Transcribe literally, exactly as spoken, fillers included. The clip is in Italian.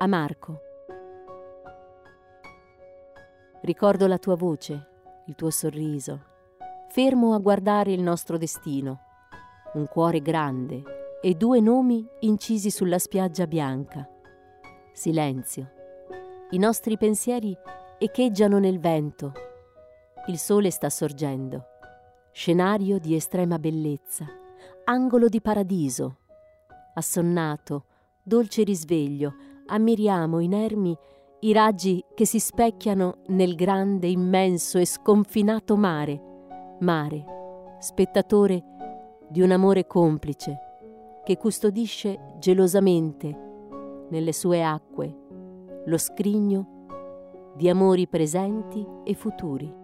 A Marco. Ricordo la tua voce, il tuo sorriso, fermo a guardare il nostro destino, un cuore grande e due nomi incisi sulla spiaggia bianca. Silenzio. I nostri pensieri echeggiano nel vento. Il sole sta sorgendo. Scenario di estrema bellezza, angolo di paradiso. Assonnato, dolce risveglio, ammiriamo inermi i raggi che si specchiano nel grande, immenso e sconfinato mare. Mare, spettatore di un amore complice che custodisce gelosamente nelle sue acque lo scrigno di amori presenti e futuri.